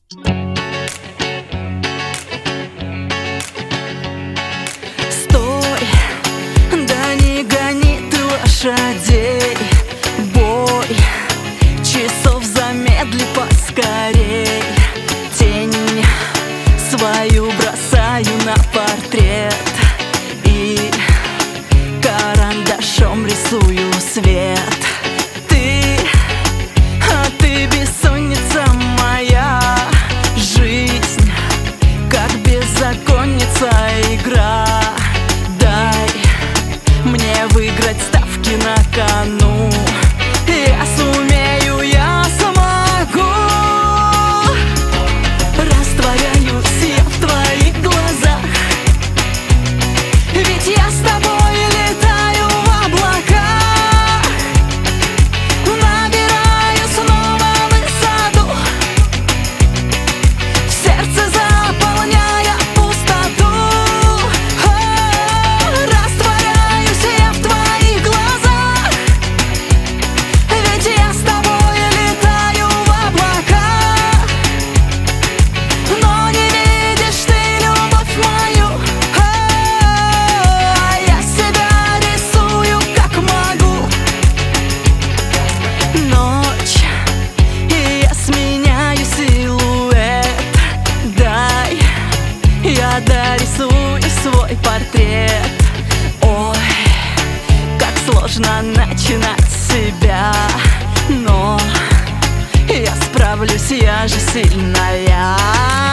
Стой, да не гони ты лошадей. Бой часов замедли поскорей. Тень свою бросаю на портрет и карандашом рисую свет. Ты бессонница моя, жизнь как беззаконница игра. Дай мне выиграть ставки на кону. Я сумею, я смогу. Растворяюсь я в твоих глазах, ведь я с тобой летаю в облаках. Набираю снова высоту, в сердце заполняя пустоту. Растворяюсь я в твоих глазах, ведь я с тобой летаю в облаках. Но не видишь ты любовь мою, я себя рисую как могу. Ночь, и я сменяю силуэт. Дай, я дорисую свой портрет. Ой, как сложно начинать с себя, но я справлюсь, я же сильная.